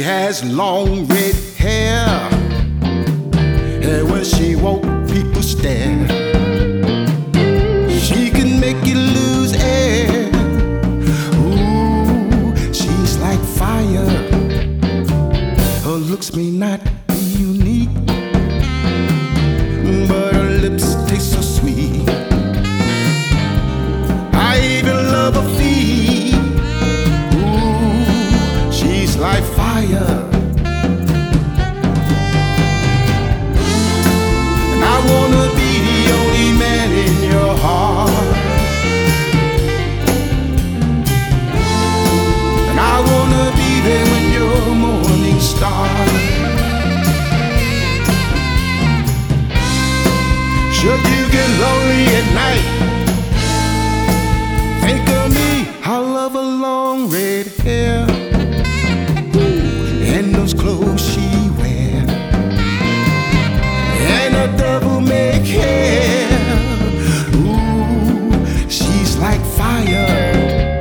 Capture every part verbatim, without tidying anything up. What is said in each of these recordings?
has long red hair, and when she walks, people stare. She can make you lose air. Ooh, she's like fire. Her looks may not be unique, but her lips taste so sweet. I even love her feet. Ooh, she's like fire. And I wanna be the only man in your heart. And I wanna be there when your morning starts. Should you get lonely at night, think of me. I love her long red hair and those clothes she wears, and her devil-may care. Ooh, she's like fire.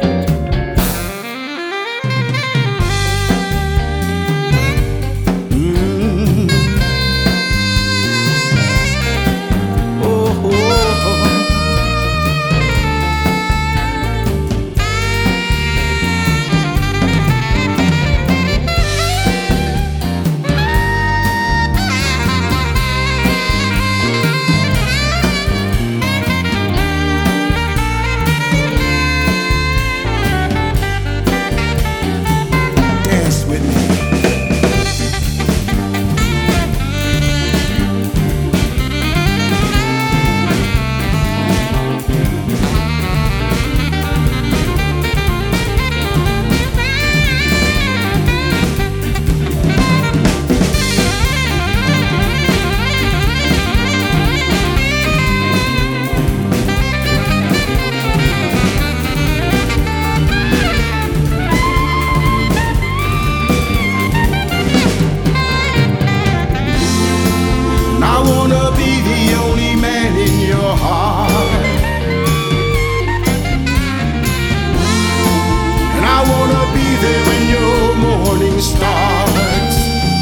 Starts.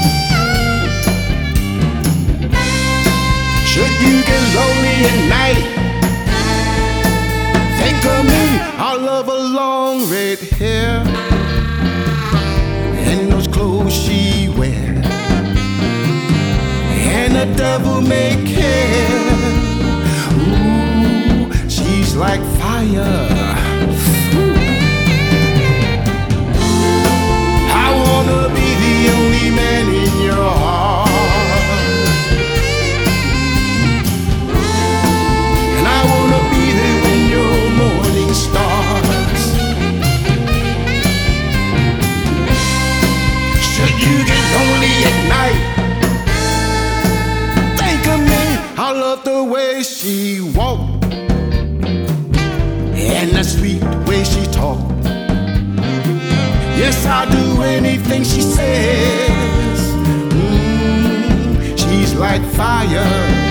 Should you get lonely at night, think of me. I love her long red hair and those clothes she wears, and the devil-may care. Ooh, she's like fire. I wanna be the only man in your heart, and I wanna be there when your morning starts. Should you get lonely at night, think of me. I love the way she walks and the sweet way she talks. Yes, I'll do anything she says. Mm, she's like fire.